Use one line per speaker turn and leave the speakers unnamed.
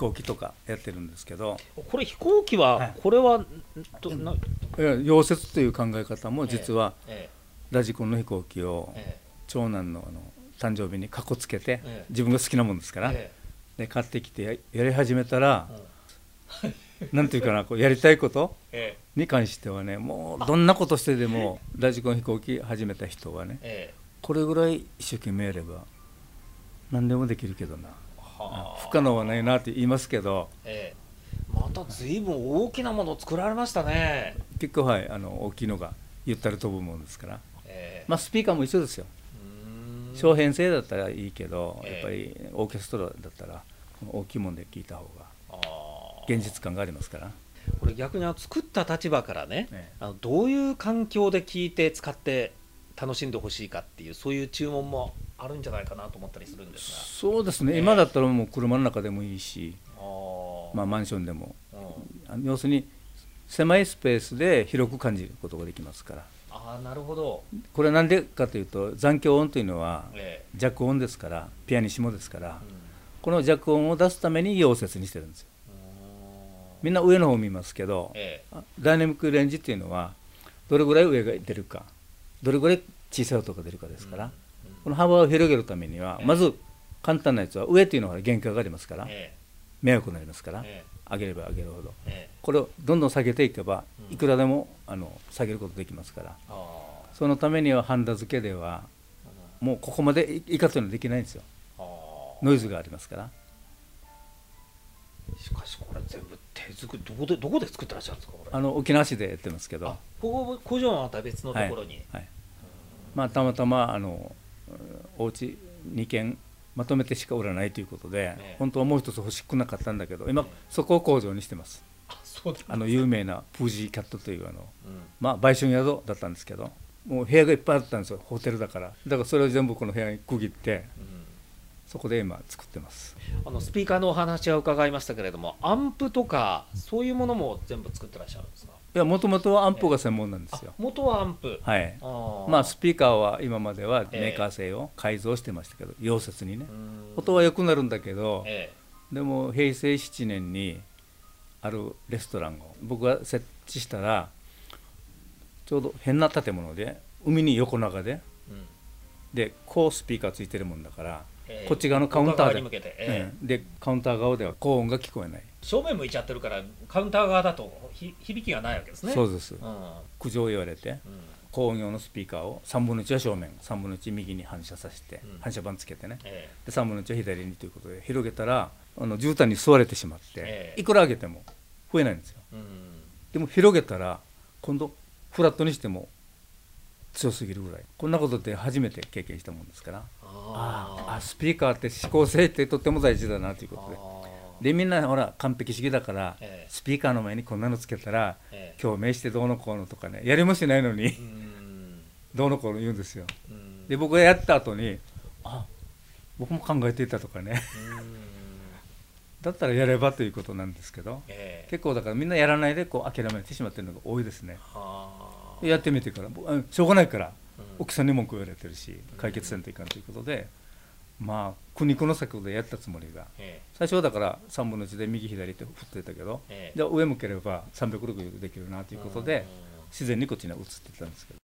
行機とかやってるんですけど、
これ飛行機は、
はい、
これは
溶接という考え方も実は、
え
ラジコンの飛行機を
え
長男の誕生日にかこつけて、
え
自分が好きなもんですから、
え
で買ってきてやり始めたら、
うん
なんていうかな、こうやりたいこと
え
に関してはね、もうどんなことしてでもラジコン飛行機始めた人はね、
え
これぐらい一生懸命やれば何でもできるけどな、
はあ
不可能はないなって言いますけど、
また随分大きなものを作られましたね。
結構はい、大きいのがゆったり飛ぶもんですから、
え
まあ、スピーカーも一緒ですよ。
うーん
小編成だったらいいけど、
ええ
やっぱりオーケストラだったらこの大きいもんで聴いた方が
あ
現実感がありますから。
これ逆に作った立場からね、
ええ
どういう環境で聴いて使って楽しんでほしいかっていう、そういう注文もあるんじゃないかなと思ったりするんです
そうですね、
ええ
今だったらもう車の中でもいいし、
が、
まあ、マンションでも、
うん
要するに狭いスペースで広く感じることができますから。
なるほど、
これは何でかというと、残響音というのは
え
弱音ですから、ピアニッシモですから、
えうん
この弱音を出すために溶接にしてるんですよ。みんな上の方を見ますけど、
え
ダイナミックレンジっていうのはどれぐらい上が出るか、どれぐらい小さい音が出るかですから、この幅を広げるためには、まず簡単なやつは上っていうのは限界がありますから、
え
迷惑になりますから、
え
上げれば上げるほど、
え
これをどんどん下げていけば
うん
いくらでも下げることできますから、
あ
そのためにはハンダ付けではもうここまで以下というのはできないんですよ。ノイズがありますから。
しかしこれ全部手作り、どこで作ってらっしゃるんですかこれ。
沖縄市でやってますけど、
ここ工場はまた別のところに、
はい、まあ、たまたまお家2軒まとめてしか売らないということで、本当はもう一つ欲しくなかったんだけど、今そこを工場にしてます。
そうだ
有名なプージーキャットという
うん
まあ、売春宿だったんですけど、もう部屋がいっぱいあったんですよ、ホテルだから。だからそれを全部この部屋に区切って、そこで今作ってます。
スピーカーのお話は伺いましたけれども、アンプとかそういうものも全部作ってらっしゃるんですか。
いや、もともとはアンプが専門なんですよ。
元はアンプ、
はい。まあ、スピーカーは今まではメーカー製を改造してましたけど、溶接にね、音は良くなるんだけど、でも平成7年にあるレストランを僕が設置したら、ちょうど変な建物で海に横長で、でこうスピーカーついてるもんだから、こっち側のカウンターで、でカウンター側では高音が聞こえない。
正面向いちゃってるからカウンター側だと響きがないわけですね。
そうです。苦情を言われて、高音用のスピーカーを3分の1は正面、3分の1右に反射させて、反射板つけてね、で3分の1は左にということで広げたら、絨毯に吸われてしまって、いくら上げても増えないんですよ。でも広げたら今度フラットにしても強すぎるぐらい。こんなことって初めて経験したもんですから、スピーカーって指向性ってとっても大事だなということで、みんなほら完璧主義だから、スピーカーの前にこんなのつけたら、共鳴してどうのこうのとかね、やりもしないのにどうのこうの言うんですよ。で僕がやった後に、僕も考えていたとかねだったらやればということなんですけど、結構だからみんなやらないでこう諦めてしまってるのが多いですね。やってみてからしょうがないから、奥さんに文句言われてるし解決せんといかんということで、まあ苦肉の策でやったつもりが、最初はだから3分の1で右左って振ってたけど、じゃあ上向ければ360度できるなということで、自然にこっちに移っていったんですけど。